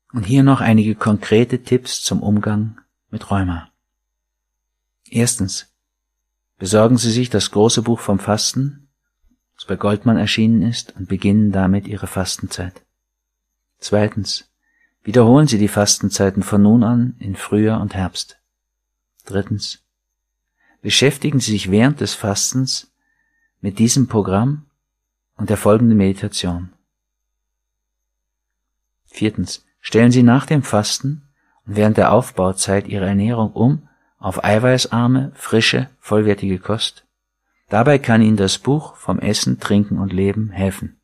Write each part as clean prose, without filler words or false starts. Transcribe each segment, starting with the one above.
Und hier noch einige konkrete Tipps zum Umgang mit Rheuma. Erstens. Besorgen Sie sich das große Buch vom Fasten, das bei Goldmann erschienen ist, und beginnen damit Ihre Fastenzeit. Zweitens. Wiederholen Sie die Fastenzeiten von nun an in Frühjahr und Herbst. Drittens. Beschäftigen Sie sich während des Fastens mit diesem Programm und der folgenden Meditation. Viertens. Stellen Sie nach dem Fasten und während der Aufbauzeit Ihre Ernährung um auf eiweißarme, frische, vollwertige Kost. Dabei kann Ihnen das Buch vom Essen, Trinken und Leben helfen.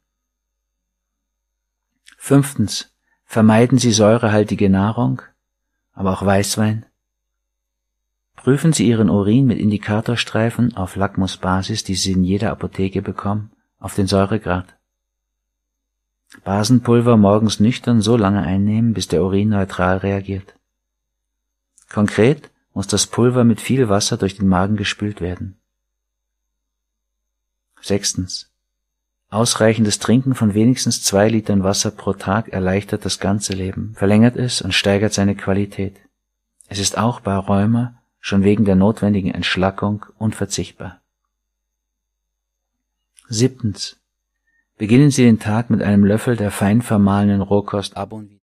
Fünftens. Vermeiden Sie säurehaltige Nahrung, aber auch Weißwein. Prüfen Sie Ihren Urin mit Indikatorstreifen auf Lackmusbasis, die Sie in jeder Apotheke bekommen, auf den Säuregrad. Basenpulver morgens nüchtern so lange einnehmen, bis der Urin neutral reagiert. Konkret muss das Pulver mit viel Wasser durch den Magen gespült werden. Sechstens. Ausreichendes Trinken von wenigstens 2 Litern Wasser pro Tag erleichtert das ganze Leben, verlängert es und steigert seine Qualität. Es ist auch bei Rheuma schon wegen der notwendigen Entschlackung unverzichtbar. Siebtens. Beginnen Sie den Tag mit einem Löffel der fein vermahlenen Rohkost ab und